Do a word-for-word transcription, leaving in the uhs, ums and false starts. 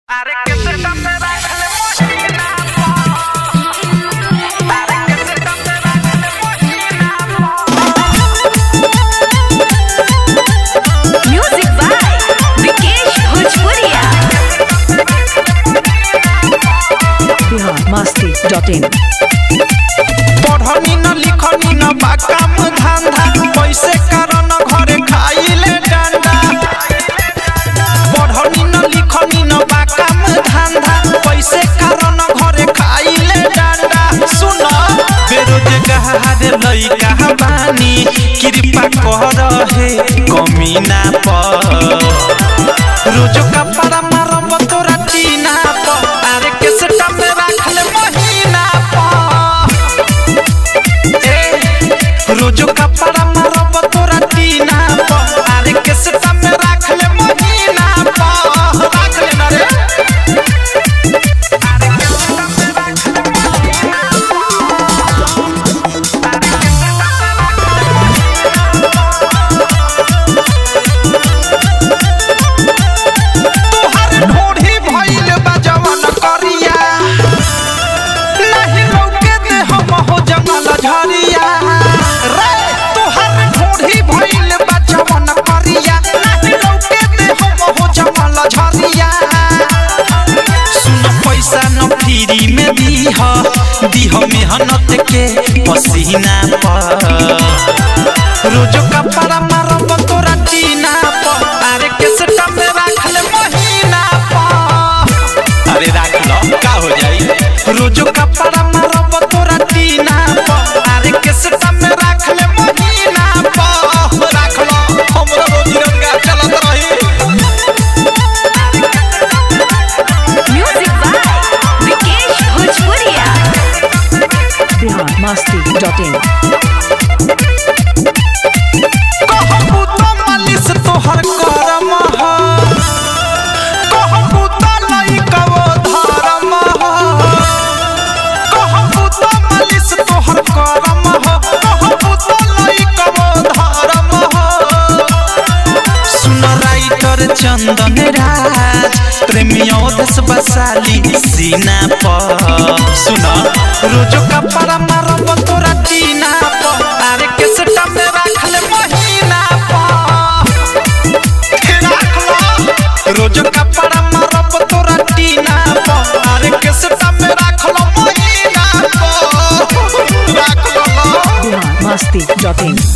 अरे कैसे दम पे रख ले मोहिना अरे कैसे दम पे रख ले मोहिना म्यूजिक बाय विकेश भोजपुरिया बिहार मस्ती डॉट इन पढ़नी न लिखनी न बा काम धंधा पैसे कारण घरे खाइले डंडा पढ़नी न लिखनी न बा काम धंधा पैसे कारण घरे खाइले डंडा सुन बेरोजगार लइका बानी कृपा कर हे कमीना पर रोज कपड़ा मारब तोरा टीना पर अरे केसटा में रख ले महीना रोज कपड़ा मारब तोरा टीना पर अरे केसटा में रख ले महीना पर रख ले ना रे अरे केसटा में रख ले महीना तोहर ढोढ़ी भइल बा जवन करिया नहीं लौके दे हम हो जंगल झरिया रे तोहर ढोढ़ी भइल बा जवन करिया नहीं लौके दे हम हो जंगल झरिया सुन पैसा न फ्री में दीह दीह मेहनत के पसीना पर रोज कपड़ा मारब तोरा टीना पर अरे केसटा में रख ले महीना पर अरे राख लो का हो जाई रोज कपड़ा मारब तोरा टीना पर अरे केसटा में रख ले महीना पर राख लो हमरा रोजी रोजगार चलत रही म्यूजिक बाय विकेश भोजपुरिया बिहार मस्ती डॉट इन कहबू तो मालिश तोहर करम ह कहबू तो लइकवो धर्म ह कहबू तो मालिश तोहर करम ह कहबू तो लइकवो धर्म ह सुन राइटर चंदन राज प्रेमियों दस बसाली सीना पर सुन रोज कपड़ा मारब तोरा टीना पर अरे केसटा में रख ले महीना पर राख लो रोज कपड़ा मारब तोरा टीना पर अरे केसटा में रख लो महीना पर राख लो बिहार मस्ती डॉट इन